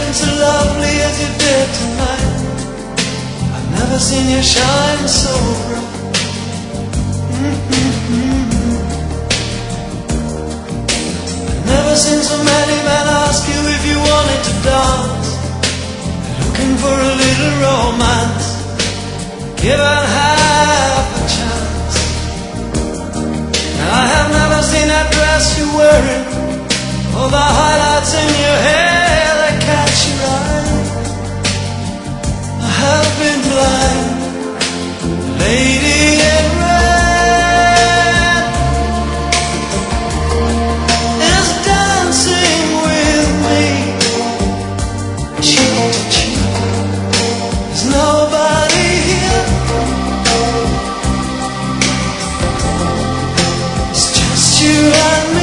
looking so lovely as you did tonight. I've never seen you shine so bright. I've never seen so many men ask you if you wanted to dance. They're looking for a little romance, given half a chance. I have never seen that dress you're wearing, or the highlights in your hair that catch your eye. I have been blind, lady in red is dancing with me, cheek to cheek. There's nobody here, it's just you and me.